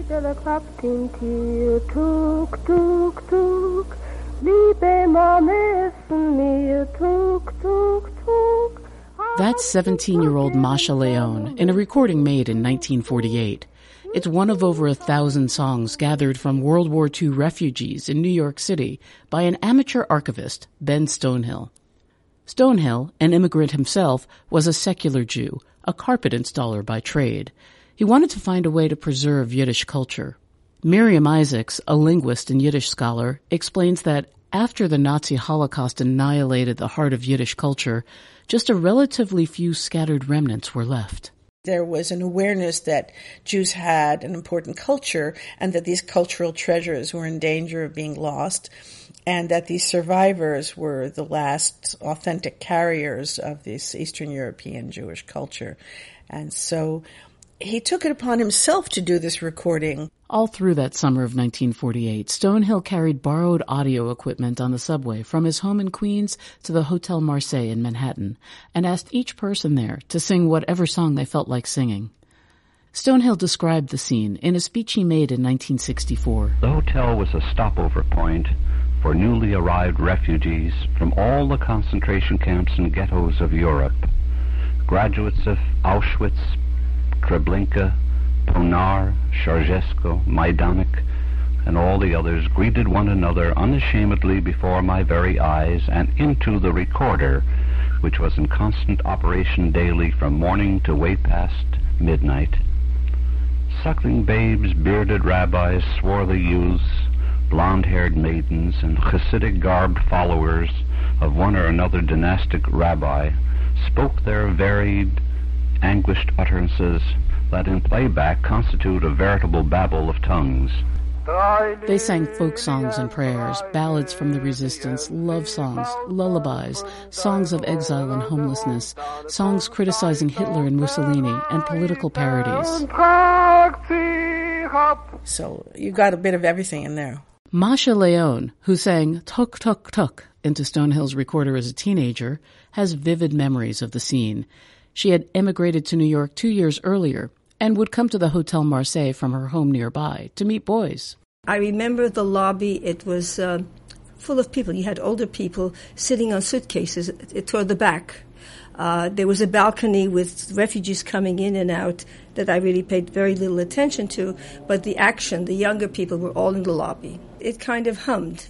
That's 17-year-old Masha Leone in a recording made in 1948. It's one of over 1,000 songs gathered from World War II refugees in New York City by an amateur archivist, Ben Stonehill. Stonehill, an immigrant himself, was a secular Jew, a carpet installer by trade. He wanted to find a way to preserve Yiddish culture. Miriam Isaacs, a linguist and Yiddish scholar, explains that after the Nazi Holocaust annihilated the heart of Yiddish culture, just a relatively few scattered remnants were left. There was an awareness that Jews had an important culture and that these cultural treasures were in danger of being lost, and that these survivors were the last authentic carriers of this Eastern European Jewish culture. And so he took it upon himself to do this recording. All through that summer of 1948, Stonehill carried borrowed audio equipment on the subway from his home in Queens to the Hotel Marseille in Manhattan and asked each person there to sing whatever song they felt like singing. Stonehill described the scene in a speech he made in 1964. The hotel was a stopover point for newly arrived refugees from all the concentration camps and ghettos of Europe. Graduates of Auschwitz, Treblinka, Ponar, Ceausescu, Majdanek, and all the others greeted one another unashamedly before my very eyes and into the recorder, which was in constant operation daily from morning to way past midnight. Suckling babes, bearded rabbis, swarthy youths, blonde-haired maidens, and Hasidic-garbed followers of one or another dynastic rabbi spoke their varied, anguished utterances that in playback constitute a veritable babel of tongues. They sang folk songs and prayers, ballads from the resistance, love songs, lullabies, songs of exile and homelessness, songs criticizing Hitler and Mussolini, and political parodies. So you got a bit of everything in there. Masha Leone, who sang Tuk Tuk Tuk into Stonehill's recorder as a teenager, has vivid memories of the scene. She had emigrated to New York 2 years earlier and would come to the Hotel Marseille from her home nearby to meet boys. I remember the lobby. It was full of people. You had older people sitting on suitcases toward the back. There was a balcony with refugees coming in and out that I really paid very little attention to, but the action, the younger people were all in the lobby. It kind of hummed,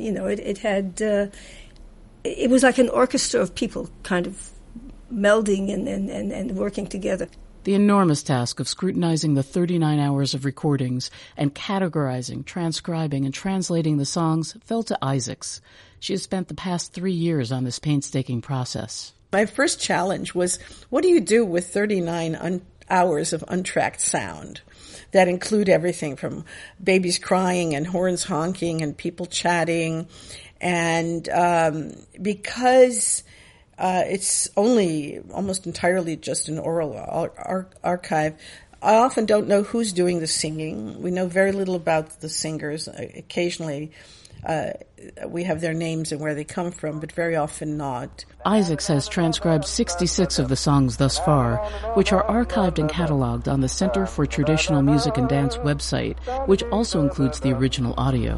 it was like an orchestra of people kind of melding and working together. The enormous task of scrutinizing the 39 hours of recordings and categorizing, transcribing, and translating the songs fell to Isaacs. She has spent the past 3 years on this painstaking process. My first challenge was, what do you do with 39 hours of untracked sound that include everything from babies crying and horns honking and people chatting? And because it's only almost entirely just an oral archive, I often don't know who's doing the singing. We know very little about the singers. Occasionally we have their names and where they come from, but very often not. Isaacs has transcribed 66 of the songs thus far, which are archived and cataloged on the Center for Traditional Music and Dance website, which also includes the original audio.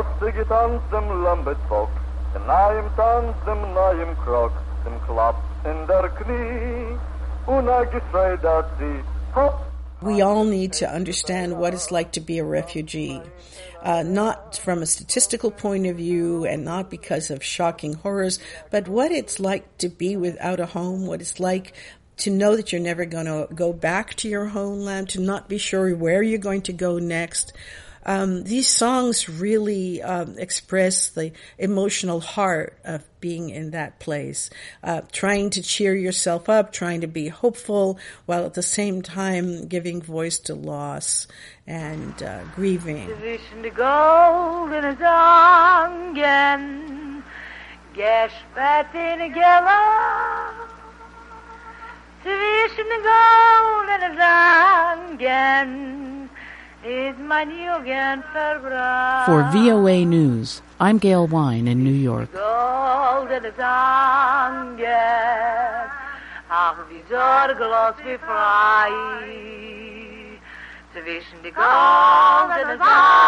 We all need to understand what it's like to be a refugee, not from a statistical point of view and not because of shocking horrors, but what it's like to be without a home, what it's like to know that you're never going to go back to your homeland, to not be sure where you're going to go next. These songs really express the emotional heart of being in that place, trying to cheer yourself up, trying to be hopeful, while at the same time giving voice to loss and grieving. Zwischen de goldene Zangen, gesperrt in a Gela. Zwischen de goldene Zangen, for VOA News, I'm Gail Wine in New York. zwischen die goldenen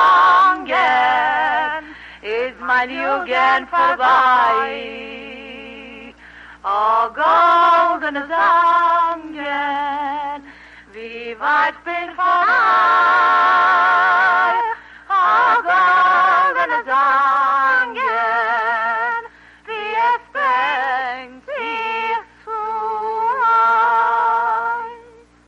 Wangen ist mein Jugend vorbei. Oh, goldene Wangen, wie weit bin von